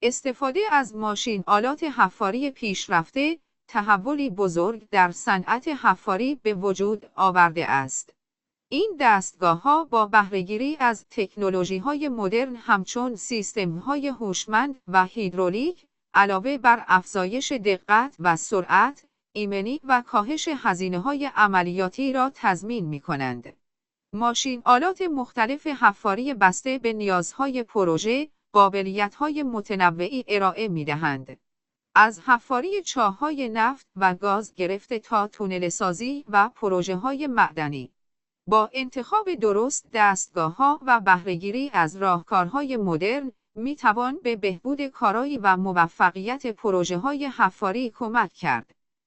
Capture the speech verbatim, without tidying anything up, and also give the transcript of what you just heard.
استفاده از ماشین آلات حفاری پیشرفته، تحولی بزرگ در صنعت حفاری به وجود آورده است. این دستگاه‌ها با بهره‌گیری از تکنولوژی‌های مدرن همچون سیستم‌های هوشمند و هیدرولیک، علاوه بر افزایش دقت و سرعت، ایمنی و کاهش هزینه‌های عملیاتی را تضمین می‌کنند. ماشین آلات مختلف حفاری بسته به نیازهای پروژه، قابلیت‌های متنوعی ارائه می‌دهند. از حفاری چاه‌های نفت و گاز گرفته تا تونل‌سازی و پروژه‌های معدنی. با انتخاب درست دستگاه‌ها و بهره‌گیری از راهکارهای مدرن، می‌توان به بهبود کارایی و موفقیت پروژه‌های حفاری کمک کرد.